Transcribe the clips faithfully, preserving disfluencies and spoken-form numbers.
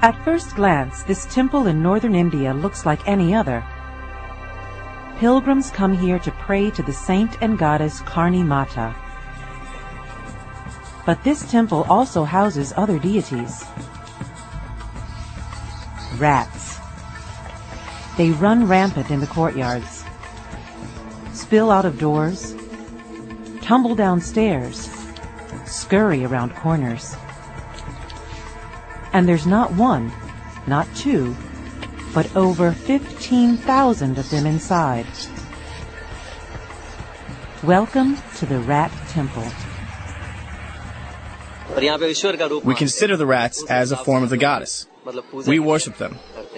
At first glance, this temple in northern India looks like any other. Pilgrims come here to pray to the saint and goddess Karni Mata. But this temple also houses other deities. Rats. They run rampant in the courtyards, spill out of doors, tumble downstairs, scurry around corners. And there's not one, not two, but over fifteen thousand of them inside. Welcome to the Rat Temple. We consider the rats as a form of the goddess. We worship them.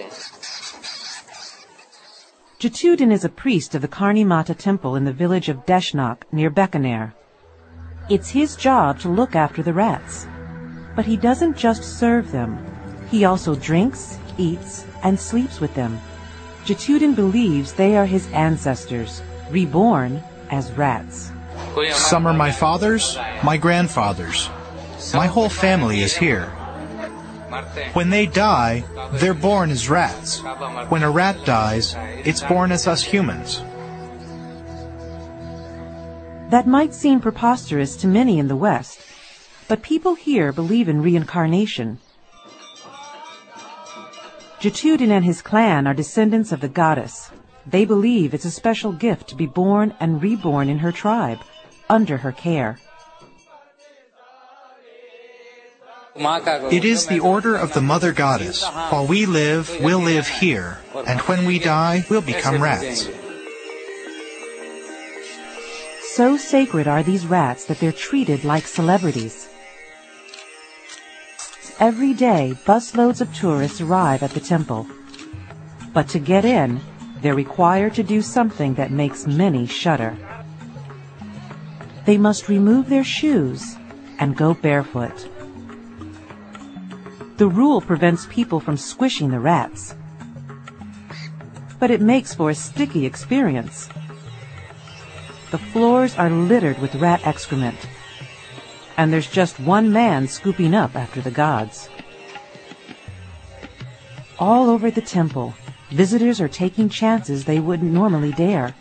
Jatudin is a priest of the Karni Mata temple in the village of Deshnak near Bikaner. It's his job to look after the rats. But he doesn't just serve them. He also drinks, eats, and sleeps with them. Jatudin believes they are his ancestors, reborn as rats. Some are my fathers, my grandfathers. My whole family is here. When they die, they're born as rats. When a rat dies, it's born as us humans. That might seem preposterous to many in the West, but people here believe in reincarnation. Jatudin and his clan are descendants of the goddess. They believe it's a special gift to be born and reborn in her tribe, under her care. It is the order of the Mother Goddess. While we live, we'll live here, and when we die, we'll become rats. So sacred are these rats that they're treated like celebrities. Every day, busloads of tourists arrive at the temple. But to get in, they're required to do something that makes many shudder. They must remove their shoes and go barefoot. The rule prevents people from squishing the rats. But it makes for a sticky experience. The floors are littered with rat excrement, and there's just one man scooping up after the gods. All over the temple, visitors are taking chances they wouldn't normally dare.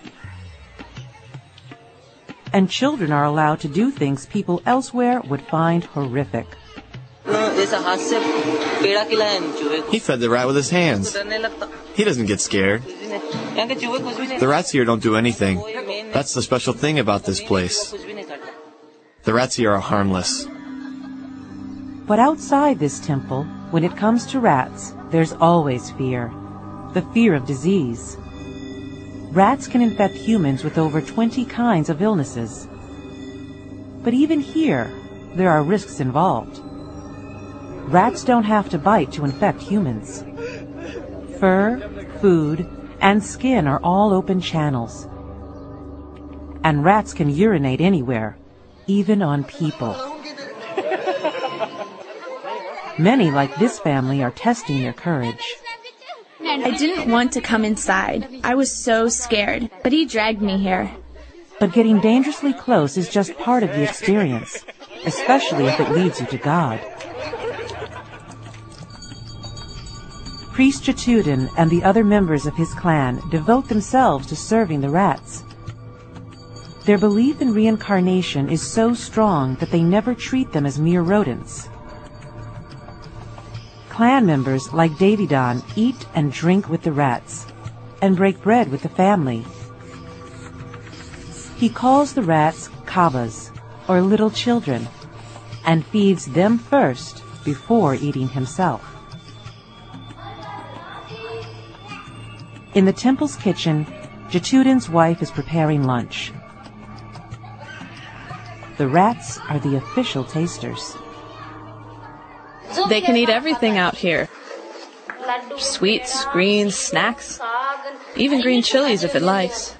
And children are allowed to do things people elsewhere would find horrific. He fed the rat with his hands. He doesn't get scared. The rats here don't do anything. That's the special thing about this place. The rats here are harmless. But outside this temple, when it comes to rats, there's always fear. The fear of disease. Rats can infect humans with over twenty kinds of illnesses. But even here, there are risks involved. Rats don't have to bite to infect humans. Fur, food, and skin are all open channels. And rats can urinate anywhere, even on people. Many, like this family, are testing their courage. I didn't want to come inside. I was so scared, but he dragged me here. But getting dangerously close is just part of the experience, especially if it leads you to God. Priest Jatudin and the other members of his clan devote themselves to serving the rats. Their belief in reincarnation is so strong that they never treat them as mere rodents. Clan members like Davidan eat and drink with the rats and break bread with the family. He calls the rats kabas, or little children, and feeds them first before eating himself. In the temple's kitchen, Jatudin's wife is preparing lunch. The rats are the official tasters. They can eat everything out here. Sweets, greens, snacks, even green chilies if it likes.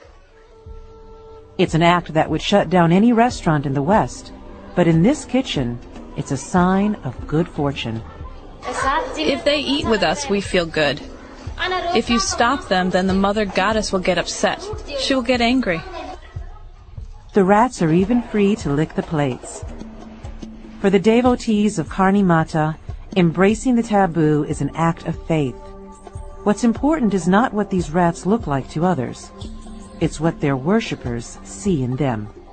It's an act that would shut down any restaurant in the West, but in this kitchen, it's a sign of good fortune. If they eat with us, we feel good. If you stop them, then the Mother Goddess will get upset. She will get angry. The rats are even free to lick the plates. For the devotees of Karni Mata, Embracing the taboo is an act of faith. What's important is not what these rats look like to others. It's what their worshippers see in them.